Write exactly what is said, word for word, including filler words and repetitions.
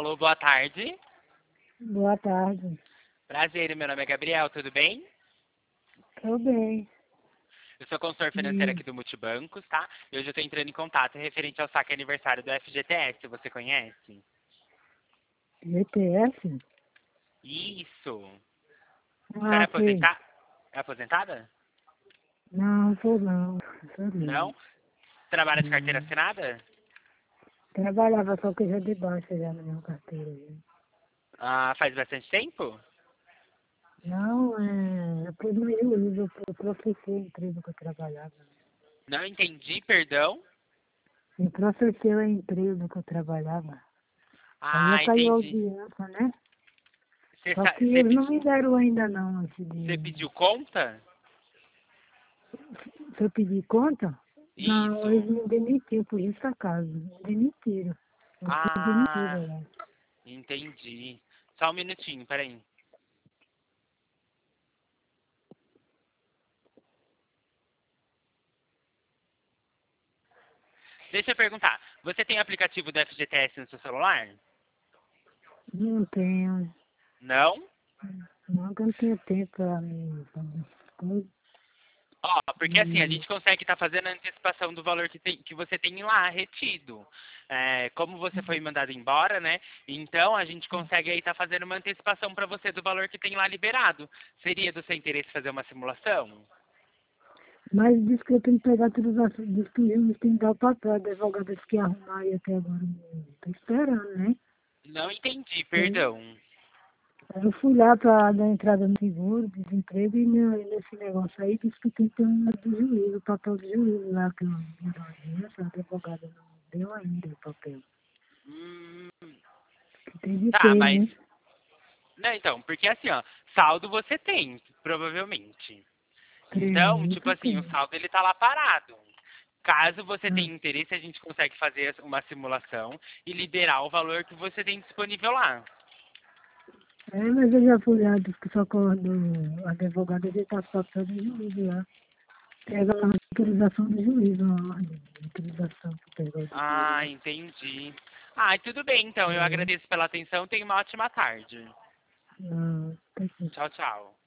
Alô, boa tarde. Boa tarde. Prazer, meu nome é Gabriel, tudo bem? Tô bem. Eu sou consultor financeiro E aqui do Multibancos, tá? E hoje eu estou entrando em contato referente ao saque aniversário do F G T S, você conhece? G T S? Isso. A senhora é Ah, sei. aposenta... é aposentada? Não, sou não. Sou Não? não. Trabalha de carteira Não. assinada? Trabalhava só que já de baixa já na minha carteira. Já. Ah, faz bastante tempo? Não, é... Eu pus no juízo, eu processei a empresa que eu trabalhava. Não entendi, perdão. Eu processei a empresa que eu trabalhava. Aí já Ah, caiu a entendi. audiência, né? Você Só sa... que você eles não pedi... me deram ainda não esse você dinheiro. pediu conta? Se eu pedir conta? Não, eles Isso. me demitiram por isso acaso. Me demitiram. Eu fui demitida Ah, lá. entendi. Só um minutinho, peraí. Deixa eu perguntar, você tem aplicativo do F G T S no seu celular? Não tenho. Não? Não que eu não tenho tempo pra mim fazer essas coisas. Ó, porque assim, a E, gente consegue estar fazendo a antecipação do valor que, tem, que você tem lá retido. É, como você foi mandado embora, né? Então a gente consegue aí estar fazendo uma antecipação para você do valor que tem lá liberado. Seria do seu interesse fazer uma simulação? mas disse que eu tenho que pegar todos os assuntos, disse que eles têm que dar o papel, a advogada disse que ia arrumar e até agora não tô esperando, né? Não entendi, Eu, perdão. eu fui lá pra dar entrada no seguro, desemprego, e meu, nesse negócio aí disse que tem que ter um do juízo, o papel do juízo lá, que eu ia dar audiência, a advogada não deu ainda o papel. Hum, Que tem de tá, ter, mas. né? Não, então, porque assim, ó, saldo você tem, provavelmente. Então, Tem, tipo isso assim, o tem. saldo ele tá lá parado. Caso você Ah, tenha interesse, a gente consegue fazer uma simulação e liberar o valor que você tem disponível lá. é, mas eu já fui lá, disse que só quando a advogada já está papel do juízo lá. Pega lá a autorização do juízo, a ordem, a autorização para pegar o dinheiro Ah, lá. entendi. Ah, tudo bem, então. Eu É, agradeço pela atenção. Tenha uma ótima tarde. ah, tá aqui. Tchau, tchau.